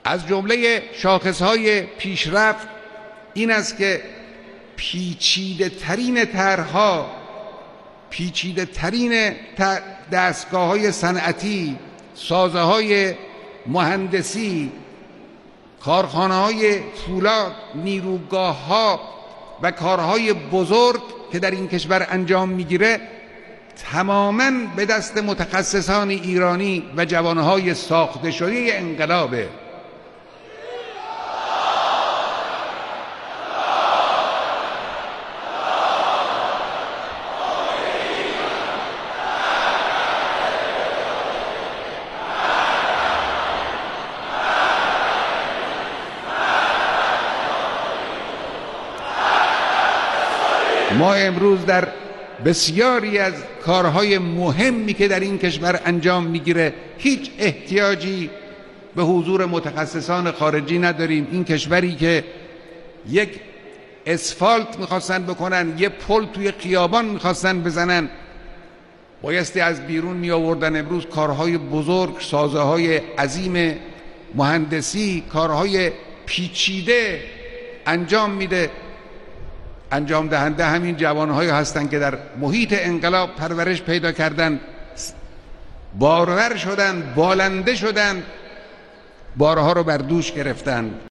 از جمله شاخصهای پیشرفت این است که پیچیده ترین طرح‌ها، پیچیده ترین دستگاه‌های صنعتی، سازه‌های مهندسی، کارخانه‌های فولاد، نیروگاه‌ها و کارهای بزرگ که در این کشور انجام میگیره تماماً به دست متخصصان ایرانی و جوانهای ساخته شده انقلابه. ما امروز در بسیاری از کارهای مهمی که در این کشور انجام میگیره هیچ احتیاجی به حضور متخصصان خارجی نداریم. این کشوری که یک اسفالت میخواستن بکنن، یک پل توی خیابان میخواستن بزنن، بایستی از بیرون می آوردن. امروز کارهای بزرگ، سازه‌های عظیم مهندسی، کارهای پیچیده انجام میده. انجام دهنده همین جوانهایی هستند که در محیط انقلاب پرورش پیدا کردن، بارور شدن، بالنده شدن، بارها رو بر دوش گرفتن.